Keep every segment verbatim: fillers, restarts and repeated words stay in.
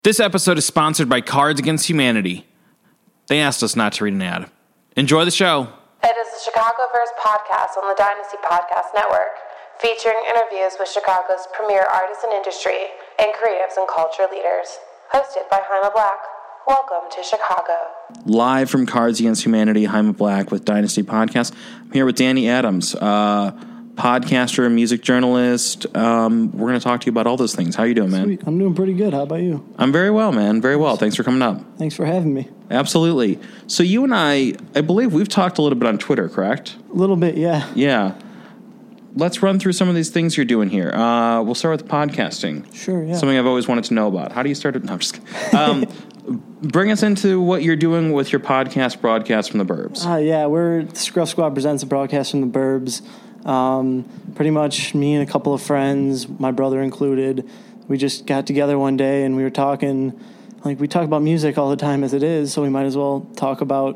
This episode is sponsored by Cards Against Humanity. They asked us not to read an ad. Enjoy the show. It is the Chicagoverse podcast on the Dynasty Podcast Network, featuring interviews with Chicago's premier artists in industry and creatives and culture leaders. Hosted by Jaime Black. Welcome to Chicago. Live from Cards Against Humanity, Jaime Black with Dynasty Podcast. I'm here with Danny Adams, uh, podcaster, music journalist. Um, we're going to talk to you about all those things. How you doing, man? Sweet. I'm doing pretty good. How about you? I'm very well, man. Very well. Thanks for coming up. Thanks for having me. Absolutely. So you and I, I believe we've talked a little bit on Twitter, correct? A little bit, yeah. Yeah. Let's run through some of these things you're doing here. Uh, we'll start with podcasting. Sure, yeah. Something I've always wanted to know about. How do you start it? No, I'm just kidding. Um, bring us into what you're doing with your podcast, Broadcast from the Burbs. Uh, yeah, we're Scruff Squad presents a Broadcast from the Burbs. Um, pretty much me and a couple of friends, my brother included, we just got together one day and we were talking, like we talk about music all the time as it is, so we might as well talk about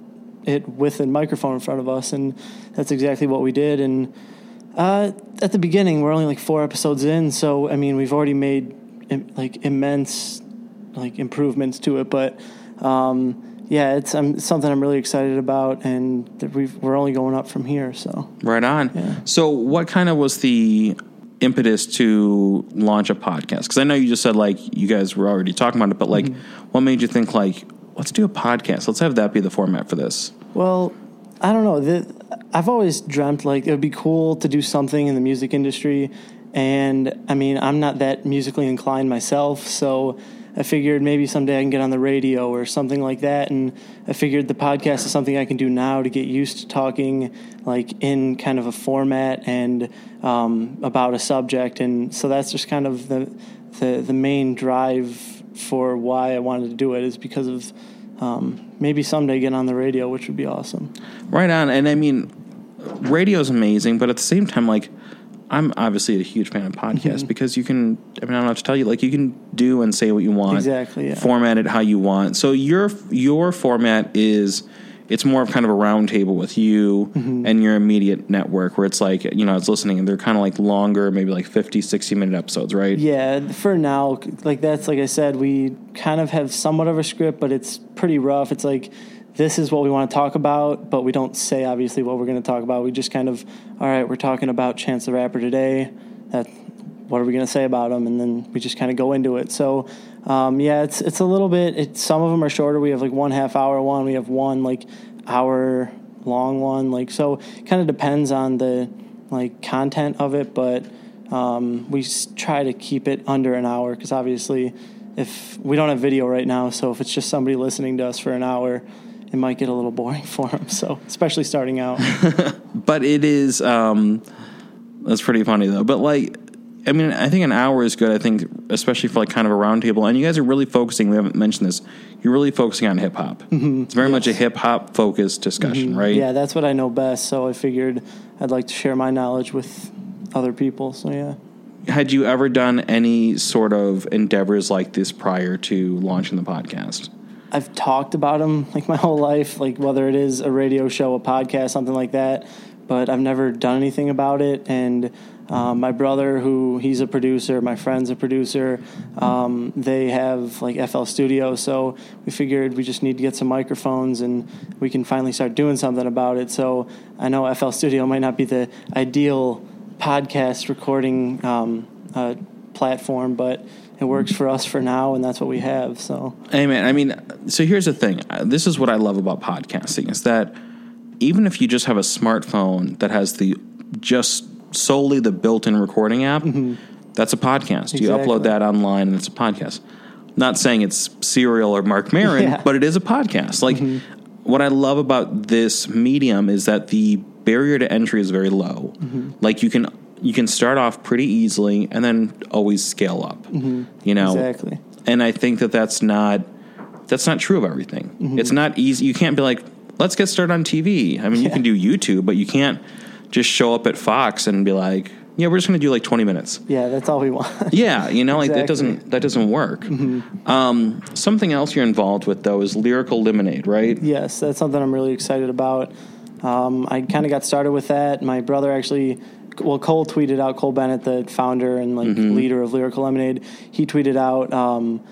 it with a microphone in front of us, and that's exactly what we did. And uh, at the beginning, we're only like four episodes in, so I mean, we've already made im- like immense like improvements to it, but um, yeah, it's um, something I'm really excited about, and that we've, we're only going up from here. So right on. Yeah. So what kind of was the impetus to launch a podcast? Because I know you just said like you guys were already talking about it, but like, mm-hmm. what made you think like, let's do a podcast? Let's have that be the format for this. Well, I don't know. The, I've always dreamt like it would be cool to do something in the music industry, and I mean, I'm not that musically inclined myself, so I figured maybe someday I can get on the radio or something like that, and I figured the podcast is something I can do now to get used to talking like in kind of a format and um, about a subject, and so that's just kind of the, the the main drive for why I wanted to do it, is because of um, maybe someday get on the radio, which would be awesome. Right on. And I mean, radio is amazing, but at the same time, like, I'm obviously a huge fan of podcasts mm-hmm. because you can, I mean, I don't have to tell you, like, you can do and say what you want. Exactly, yeah. Format it how you want. So your your format is, it's more of kind of a round table with you mm-hmm. and your immediate network, where it's like, you know, I was listening and they're kind of like longer, maybe like fifty, sixty minute episodes, right? Yeah, for now, like that's, like I said, we kind of have somewhat of a script, but it's pretty rough. It's like, this is what we want to talk about, but we don't say, obviously, what we're going to talk about. We just kind of, all right, we're talking about Chance the Rapper today. That, what are we going to say about him? And then we just kind of go into it. So, um, yeah, it's it's a little bit, it's, some of them are shorter. We have like one half hour one. We have one like hour long one. Like, so it kind of depends on the like content of it, but um, we try to keep it under an hour, because obviously if we don't have video right now, so if it's just somebody listening to us for an hour, it might get a little boring for them, so especially starting out. But it is, um, that's pretty funny though. But like, I mean, I think an hour is good. I think, especially for like kind of a round table. And you guys are really focusing, we haven't mentioned this, you're really focusing on hip hop. Mm-hmm. It's very yes. much a hip hop focused discussion, mm-hmm. right? Yeah, that's what I know best. So I figured I'd like to share my knowledge with other people. So yeah. Had you ever done any sort of endeavors like this prior to launching the podcast? I've talked about them like my whole life, like whether it is a radio show, a podcast, something like that, but I've never done anything about it. And um, my brother, who he's a producer, my friend's a producer, um, they have like F L Studio, so we figured we just need to get some microphones and we can finally start doing something about it. So I know F L Studio might not be the ideal podcast recording um, uh, platform, but it works for us for now, and that's what we have. So, hey man, I mean, so here's the thing. This is what I love about podcasting, is that even if you just have a smartphone that has the just solely the built-in recording app, mm-hmm. that's a podcast. Exactly. You upload that online, and it's a podcast. Not saying it's Serial or Mark Maron, yeah. but it is a podcast. Like, mm-hmm. what I love about this medium is that the barrier to entry is very low. Mm-hmm. Like, you can you can start off pretty easily and then always scale up. Mm-hmm. You know, exactly. And I think that that's not that's not true of everything. Mm-hmm. It's not easy. You can't be like, let's get started on T V. I mean, yeah. you can do YouTube, but you can't just show up at Fox and be like, yeah, we're just going to do like twenty minutes. Yeah, that's all we want. Yeah, you know, like exactly. that doesn't that doesn't work. Mm-hmm. Um, something else you're involved with, though, is Lyrical Lemonade, right? Yes, that's something I'm really excited about. Um, I kind of got started with that. My brother actually, well, Cole tweeted out, Cole Bennett, the founder and like mm-hmm. leader of Lyrical Lemonade, he tweeted out um,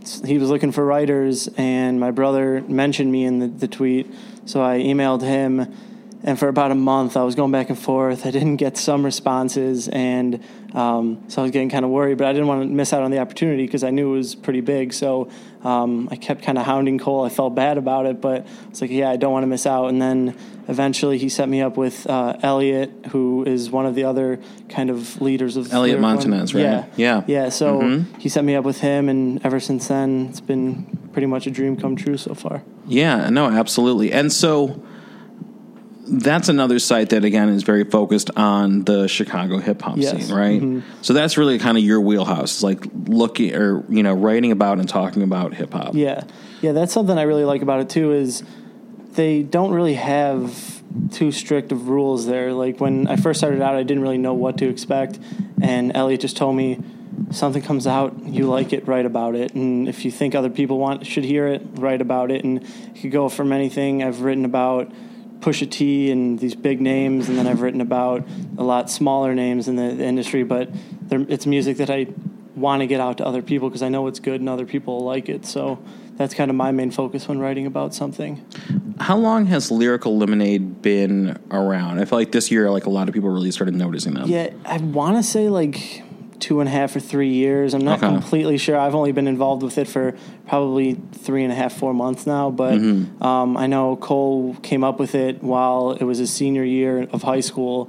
he was looking for writers, and my brother mentioned me in the, the tweet, so I emailed him. And for about a month, I was going back and forth. I didn't get some responses, and um, so I was getting kind of worried. But I didn't want to miss out on the opportunity because I knew it was pretty big. So um, I kept kind of hounding Cole. I felt bad about it, but it's like, yeah, I don't want to miss out. And then eventually he set me up with uh, Elliot, who is one of the other kind of leaders of Elliot Montanez, right? Yeah, yeah, yeah. So mm-hmm. he set me up with him, and ever since then, it's been pretty much a dream come true so far. Yeah, no, absolutely. And so that's another site that, again, is very focused on the Chicago hip-hop yes. scene, right? Mm-hmm. So that's really kind of your wheelhouse, like looking or, you know, writing about and talking about hip-hop. Yeah. Yeah, that's something I really like about it, too, is they don't really have too strict of rules there. Like, when I first started out, I didn't really know what to expect, and Elliot just told me, something comes out, you like it, write about it. And if you think other people want should hear it, write about it. And it could go from anything. I've written about Pusha T and these big names, and then I've written about a lot smaller names in the, the industry, but it's music that I want to get out to other people because I know it's good and other people like it. So that's kind of my main focus when writing about something. How long has Lyrical Lemonade been around? I feel like this year, like a lot of people really started noticing them. Yeah, I want to say like two and a half or three years. I'm not okay. completely sure. I've only been involved with it for probably three and a half, four months now. But mm-hmm. um, I know Cole came up with it while it was his senior year of high school.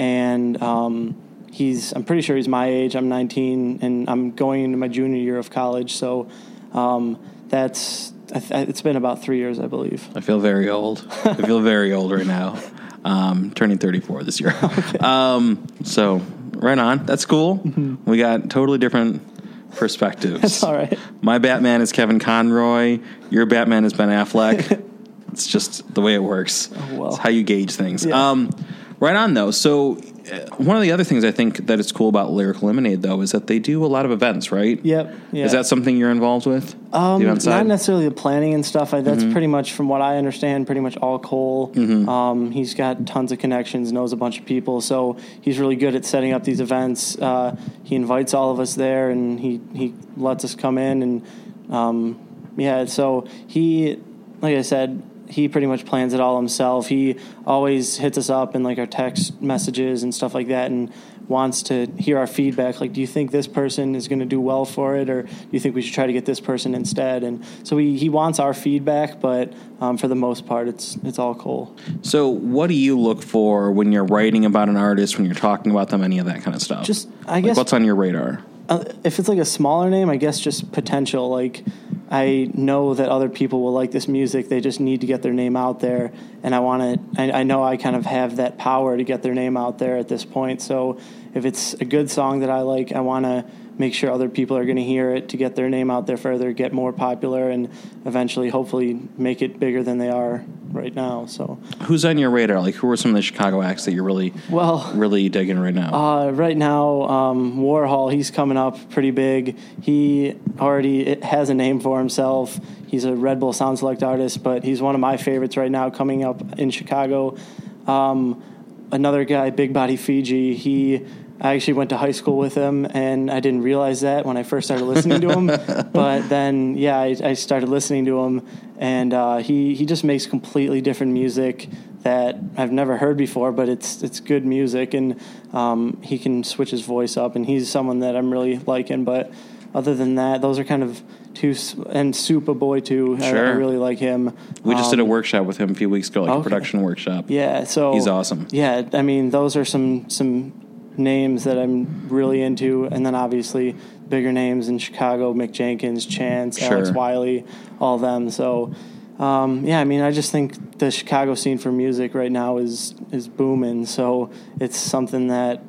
And um, he's, I'm pretty sure he's my age. I'm nineteen, and I'm going into my junior year of college. So um, that's, I th- it's been about three years, I believe. I feel very old. I feel very old right now. Um, turning thirty-four this year. Okay. Um, so... Right on. That's cool. Mm-hmm. We got totally different perspectives. That's all right. My Batman is Kevin Conroy. Your Batman is Ben Affleck. It's just the way it works. Oh, well. It's how you gauge things. Yeah. Um, right on, though. So uh, one of the other things I think that is cool about Lyrical Lemonade, though, is that they do a lot of events, right? Yep. Yeah. Is that something you're involved with? Um, not necessarily the planning and stuff. I, that's mm-hmm. pretty much, from what I understand, pretty much all Cole. Mm-hmm. Um, he's got tons of connections, knows a bunch of people, so he's really good at setting up these events. Uh, he invites all of us there, and he, he lets us come in. And, um, yeah, so he, like I said, he pretty much plans it all himself. He always hits us up in like our text messages and stuff like that, and wants to hear our feedback. Like, do you think this person is going to do well for it, or do you think we should try to get this person instead? And so he, he wants our feedback, but um, for the most part, it's it's all Cole. So what do you look for when you're writing about an artist, when you're talking about them, any of that kind of stuff? Just, I like guess, what's on your radar? Uh, if it's like a smaller name, I guess just potential. Like, I know that other people will like this music. They just need to get their name out there, and I want to. I, I know I kind of have that power to get their name out there at this point. So if it's a good song that I like, I want to make sure other people are going to hear it to get their name out there further, get more popular, and eventually, hopefully, make it bigger than they are right now. So, who's on your radar? Like, who are some of the Chicago acts that you're really, well, really digging right now? Uh, right now, um, Warhol, he's coming up pretty big. He already has a name for himself. He's a Red Bull Sound Select artist, but he's one of my favorites right now coming up in Chicago. Um, another guy, Big Body Fiji, he... I actually went to high school with him, and I didn't realize that when I first started listening to him. But then, yeah, I, I started listening to him, and uh, he, he just makes completely different music that I've never heard before, but it's it's good music, and um, he can switch his voice up, and he's someone that I'm really liking. But other than that, those are kind of two, and Superboy, too. Sure. I, I really like him. We just um, did a workshop with him a few weeks ago, like okay. a production workshop. Yeah, so... He's awesome. Yeah, I mean, those are some some... names that I'm really into, and then obviously bigger names in Chicago, Mick Jenkins, Chance, sure. Alex Wiley, all of them. So, um, yeah, I mean, I just think the Chicago scene for music right now is is booming. So it's something that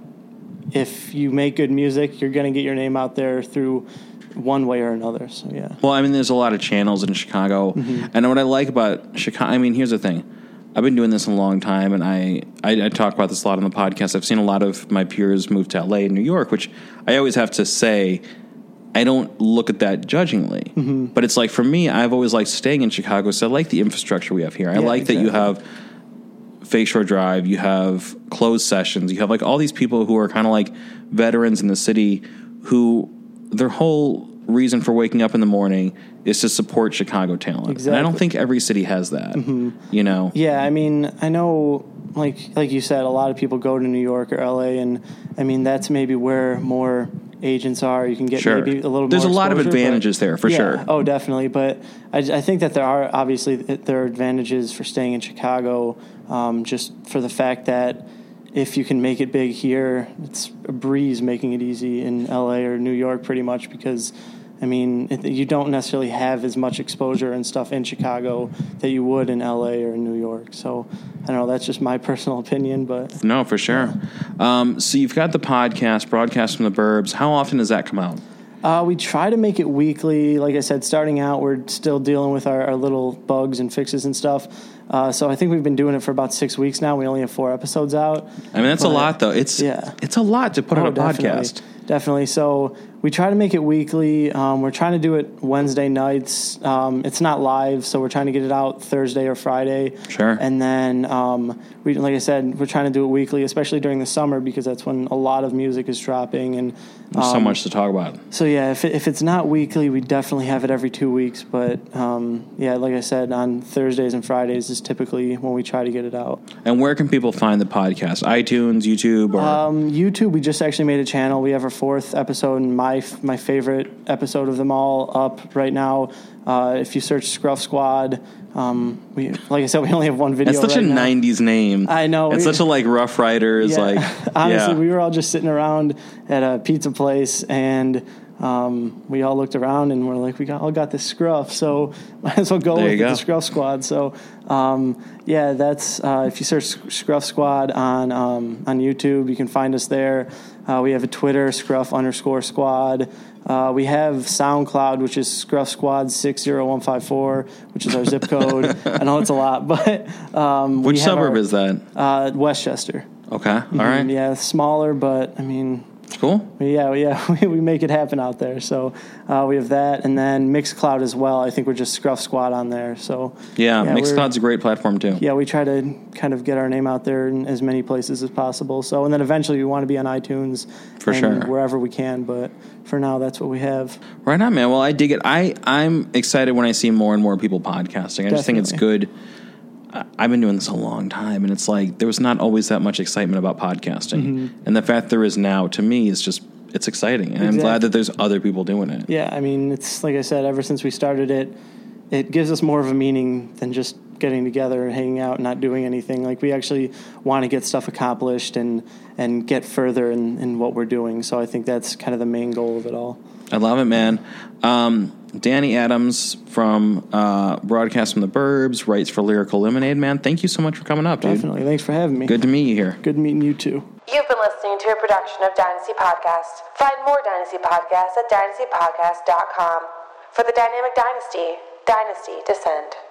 if you make good music, you're going to get your name out there through one way or another. So, yeah. Well, I mean, there's a lot of channels in Chicago. Mm-hmm. And what I like about Chicago, I mean, here's the thing. I've been doing this a long time, and I, I, I talk about this a lot on the podcast. I've seen a lot of my peers move to L A and New York, which I always have to say, I don't look at that judgingly. Mm-hmm. But it's like, for me, I've always liked staying in Chicago, so I like the infrastructure we have here. I yeah, like exactly. that you have Lakeshore Drive, you have closed sessions, you have like all these people who are kind of like veterans in the city who their whole reason for waking up in the morning is to support Chicago talent. Exactly. And I don't think every city has that, mm-hmm. you know? Yeah, I mean, I know, like like you said, a lot of people go to New York or L A, and, I mean, that's maybe where more agents are. You can get sure. maybe a little There's more a lot of exposure, advantages but, there, for yeah, sure. Oh, definitely. But I, I think that there are, obviously, there are advantages for staying in Chicago, um, just for the fact that if you can make it big here, it's a breeze making it easy in L A or New York pretty much because, I mean, it, you don't necessarily have as much exposure and stuff in Chicago that you would in L A or in New York. So, I don't know, that's just my personal opinion. But no, for sure. Yeah. Um, so you've got the podcast, Broadcast from the Burbs. How often does that come out? Uh, we try to make it weekly. Like I said, starting out, we're still dealing with our, our little bugs and fixes and stuff. Uh, so I think we've been doing it for about six weeks now. We only have four episodes out. I mean, that's but, a lot, though. It's yeah. it's a lot to put oh, on a definitely, podcast. Definitely. So we try to make it weekly. Um, we're trying to do it Wednesday nights. Um, it's not live, so we're trying to get it out Thursday or Friday. Sure. And then, um, we, like I said, we're trying to do it weekly, especially during the summer because that's when a lot of music is dropping. And um, there's so much to talk about. So, yeah, if, it, if it's not weekly, we definitely have it every two weeks. But, um, yeah, like I said, on Thursdays and Fridays is typically when we try to get it out. And where can people find the podcast? iTunes, YouTube? Or? Um, YouTube, we just actually made a channel. We have our fourth episode, and my my favorite episode of them all up right now. Uh, if you search Scruff Squad, um, we like I said, we only have one video. It's such right a now. nineties name. I know. It's we, such a like Rough Riders. Yeah, like honestly, yeah. we were all just sitting around at a pizza place, and um, we all looked around and we're like, we got, all got this scruff, so might as well go there with go. the Scruff Squad. So um, yeah, that's uh, if you search Scruff Squad on um, on YouTube, you can find us there. Uh, we have a Twitter, Scruff underscore Squad. Uh, we have SoundCloud, which is Scruff Squad six zero one five four, which is our zip code. I know it's a lot, but um, which we suburb our, is that? Uh, Westchester. Okay, all mm-hmm. right. Yeah, smaller, but I mean, it's cool. Yeah, yeah, we, we make it happen out there. So uh, we have that, and then Mixcloud as well. I think we're just Scruff Squad on there. So yeah, yeah Mixcloud's a great platform too. Yeah, we try to kind of get our name out there in as many places as possible. So and then eventually we want to be on iTunes for and sure wherever we can. But for now, that's what we have. Right on, man. Well, I dig it. I I'm excited when I see more and more people podcasting. I Definitely. just think it's good. I've been doing this a long time, and it's like there was not always that much excitement about podcasting. Mm-hmm. And the fact there is now, to me, is just, it's exciting. And exactly. I'm glad that there's other people doing it. Yeah, I mean, it's like I said, ever since we started it, it gives us more of a meaning than just getting together and hanging out and not doing anything. Like, we actually want to get stuff accomplished and, and get further in, in what we're doing. So I think that's kind of the main goal of it all. I love it, man. Um, Danny Adams from uh, Broadcast from the Burbs, writes for Lyrical Lemonade, man. Thank you so much for coming up, dude. Definitely. Thanks for having me. Good to meet you here. Good meeting you, too. You've been listening to a production of Dynasty Podcast. Find more Dynasty Podcasts at dynasty podcast dot com. For the Dynamic Dynasty, Dynasty Descend.